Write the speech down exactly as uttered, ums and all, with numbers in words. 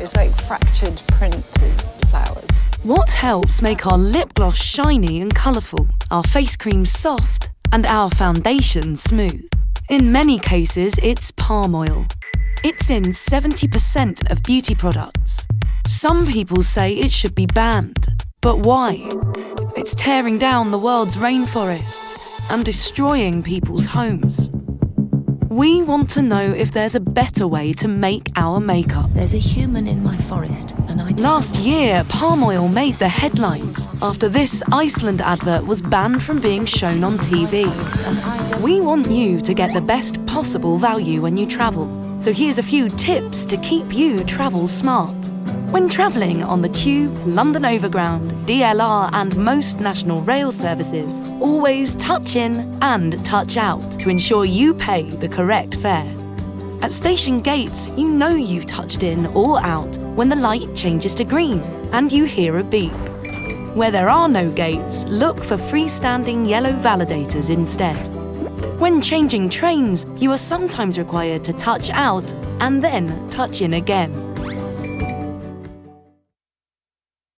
It's like fractured, printed flowers. What helps make our lip gloss shiny and colourful, our face cream soft, and our foundation smooth? In many cases, it's palm oil. It's in seventy percent of beauty products. Some people say it should be banned. But why? It's tearing down the world's rainforests and destroying people's homes. We want to know if there's a better way to make our makeup. There's a human in my forest, and I don't Last year, palm oil made the headlines after this Iceland advert was banned from being shown on T V. We want you to get the best possible value when you travel. So here's a few tips to keep you travel smart. When travelling on the Tube, London Overground, D L R and most national rail services, always touch in and touch out to ensure you pay the correct fare. At station gates, you know you've touched in or out when the light changes to green and you hear a beep. Where there are no gates, look for freestanding yellow validators instead. When changing trains, you are sometimes required to touch out and then touch in again.